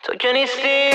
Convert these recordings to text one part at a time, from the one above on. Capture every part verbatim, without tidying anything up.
تو که نیستی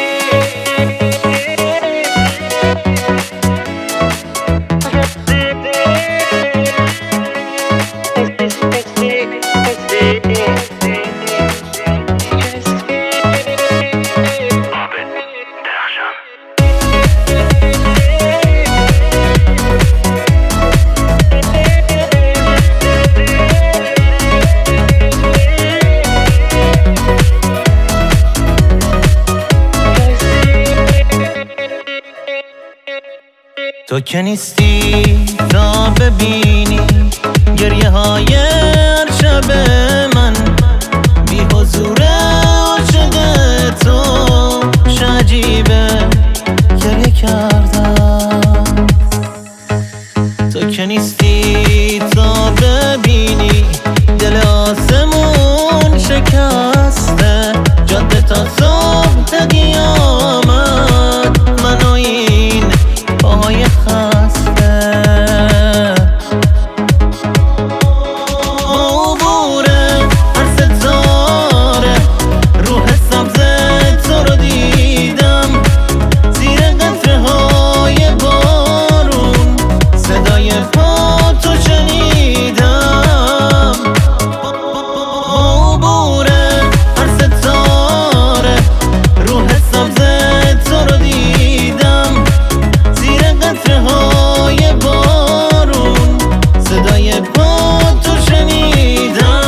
تو که نیستی تا ببینی گریه های هر شب من، بی حضور عاشق تو شجیبه گریه کردم. تو که نیستی تا ببینی دل آسمون شکسته، جاده تا صبح قیامت من و این پاهای خسته. عبوره هر ستاره روح سبز تو رو دیدم، زیر قطره های بارون صدای پا تو شنیدم. عبوره هر ستاره روح سبز تو رو دیدم، زیر قطره های بارون صدای پا تو شنیدم.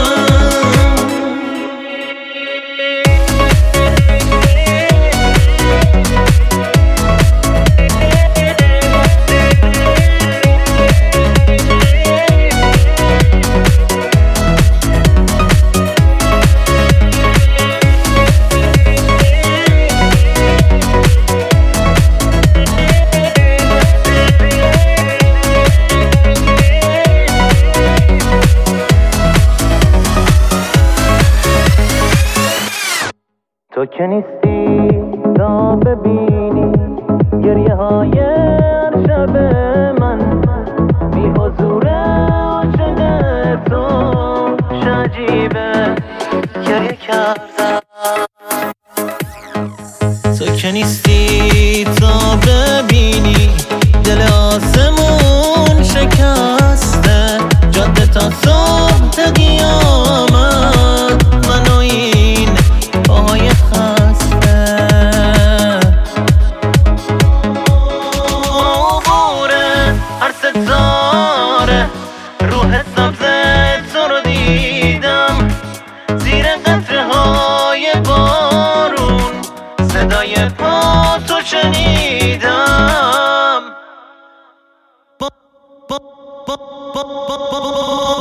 تو که نیستی تا ببینی گریه های هر شب من، بی حضور عاشق تو شجیبه گریه کردم. تو که نیستی تا ببینی دل آسمون شکسته، جاده تا صبح قیامت من و این پاهای خسته. عبوره هر ستاره روح سبز تو رو دیدم، زیر قطره های بارون صدای پا تو شنیدم.